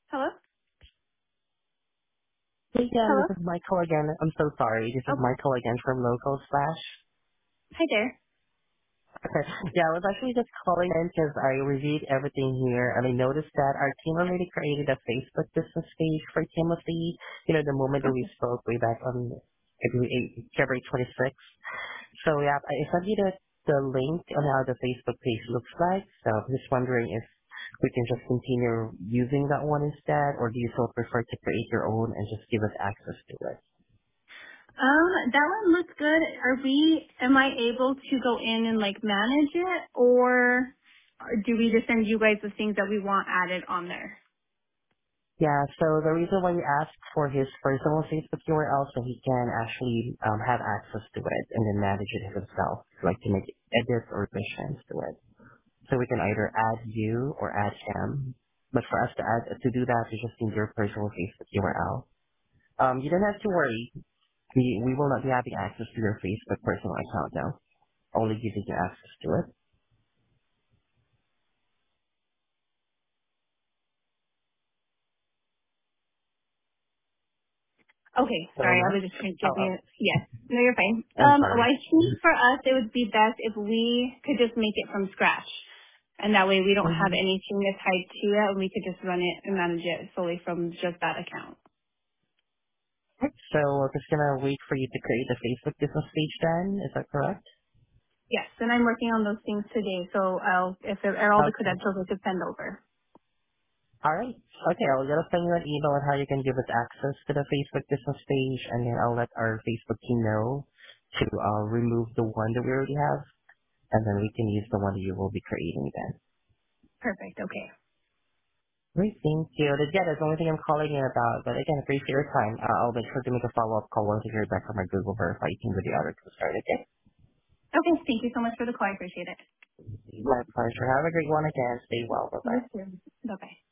Hello? Hey Dan, Hello? this is Michael again. I'm so sorry. This is Oh, Michael again from Local Slash. hi there. Okay. Yeah, I was actually just calling in because I reviewed everything here and I noticed that our team already created a Facebook business page for Timothy. You know, the moment that we Okay. spoke way back on February 26th. So yeah, I sent you the link on how the Facebook page looks like. So I'm just wondering if we can just continue using that one instead, or do you still prefer to create your own and just give us access to it? That one looks good. Am I able to go in and like manage it or do we just send you guys the things that we want added on there? Yeah, so the reason why we asked for his personal Facebook URL so he can actually have access to it and then manage it himself, like to make edits or additions to it. So we can either add you or add him. But for us to do that, we just need your personal Facebook URL. You don't have to worry. We will not be having access to your Facebook personal account now. Only giving you access to it. Okay, So sorry, I now? was just trying to Oh, give you, yes. No, you're fine. I'm Well, sorry. I think for us it would be best if we could just make it from scratch. And that way we don't have Mm-hmm. anything that's tied to it and we could just run it and manage it solely from just that account. So we're just gonna wait for you to create the Facebook business page then, is that correct? Yes, and I'm working on those things today, so if all the Okay. credentials I could send over. All right. Okay, I'll just send you an email on how you can give us access to the Facebook business page, and then I'll let our Facebook team know to remove the one that we already have, and then we can use the one that you will be creating then. Perfect, okay. Great, thank you. Yeah, that's the only thing I'm calling in about, but again, appreciate your time. I'll make sure to make a follow-up call once I hear back from my Google Verify team with the other start, okay? Okay, thank you so much for the call. I appreciate it. My pleasure. Have a great one again. Stay well. Bye-bye. You too. Bye-bye.